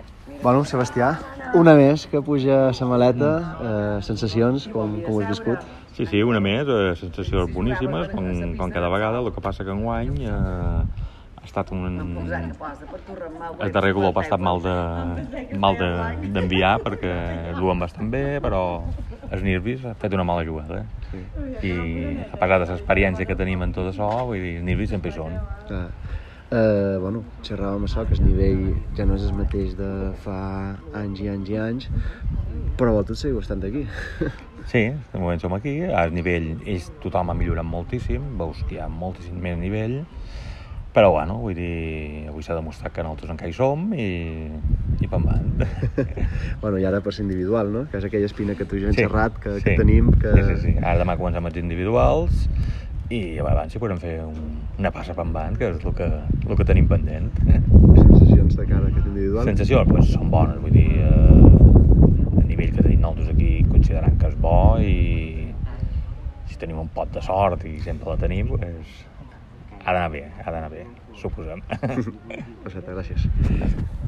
Bueno, Sebastià, una més que puja a la maleta, sensacions, com ho has viscut? Sí, una més, sensacions boníssimes, com cada vegada. El que passa que enguany ha estat el darrer golop ha estat mal d'enviar perquè duen bastant bé, però els nervis ha fet una mala jugada. Sí. I a pesar de l'experiència que tenim en tot això, vull dir, els nervis sempre hi són. Bueno, xerràvem això, que el nivell ja no és el mateix de fa anys i anys i anys, però vosaltres seguiu estant aquí. Sí, de moment som aquí, el nivell tothom ha millorat moltíssim, veus que hi ha moltíssim més nivell, però bueno, vull dir, avui s'ha demostrat que nosaltres encara hi som i per endavant. Bueno, i ara per ser individual, no? Que és aquella espina que tu i jo hem xerrat, que sí. tenim. Sí. Ara demà comencem els individuals i abans sí podem fer una passa per endavant, que és el que tenim pendent. Sensacions de cara a aquest individual? Sensacions, doncs són bones, vull dir, el nivell que tenim nosaltres aquí considerant que és bo i si tenim un pot de sort i sempre la tenim, doncs ha d'anar bé, suposem. Perfecte, gràcies.